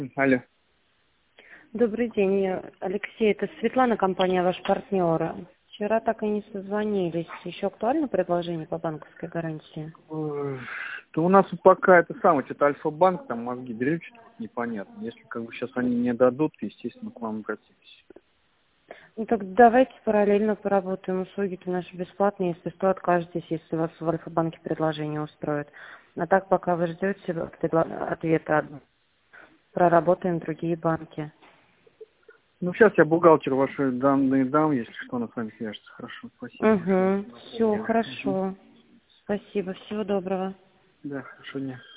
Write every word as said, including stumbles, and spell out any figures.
Алло. Добрый день, я- Алексей. Это Светлана, компания «Ваш партнер». Вчера так и не созвонились. Еще актуально предложение по банковской гарантии? Ой, Да у нас вот пока это самое, что-то Альфа-банк, там мозги дрючат, непонятно. Если как бы сейчас они не дадут, естественно, к вам обратимся. Ну так давайте параллельно поработаем. Услуги-то наши бесплатные, если что, откажетесь, если вас в Альфа-банке предложение устроит. А так, пока вы ждете предла- ответа, проработаем другие банки. Ну, сейчас я бухгалтер ваши данные дам, если что, она с вами свяжется. Хорошо, спасибо. Угу, все, Мгм. хорошо. Спасибо, всего доброго. Да, хорошо дня.